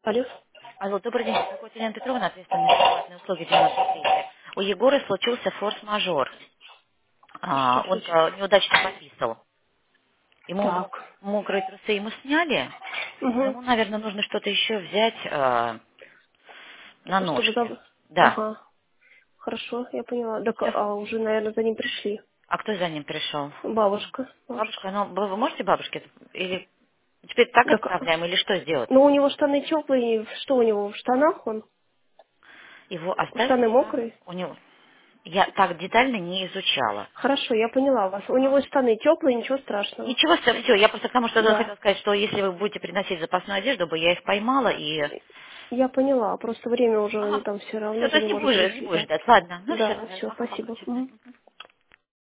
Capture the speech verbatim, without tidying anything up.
Алло. Алло, добрый день. Беспокоит Елена Петровна, ответственная за платные услуги девяносто три. У Егора случился форс-мажор. Что А, он случилось? а, неудачно пописал. Ему мо- Так. мокрые трусы ему сняли, но Угу. ему, наверное, нужно что-то еще взять а, на Чтобы ножки. там... Да. Ага. Хорошо, я поняла. Так, Всё. а уже, наверное, за ним пришли. А кто за ним пришел? Бабушка. Бабушка. Бабушка, ну вы вы можете бабушке это- или теперь так Так, а, отправляем, или что сделать? ну у него штаны теплые. Что у него в штанах он? Его оставить Штаны пока мокрые? у него. Я так детально не изучала. Хорошо, я поняла вас. У Ага. него штаны теплые, ничего страшного. Ничего, все, я просто к тому, что Да. хотела сказать, что если вы будете приносить запасную одежду, бы я их поймала и... Я поняла. Просто время уже они Ага. там все Все, равно то за есть ним не может будешь, не прийти. будешь Да. ждать. Ладно, ну все, Да, давай, все, ага, ага, спасибо. чё, Мгм.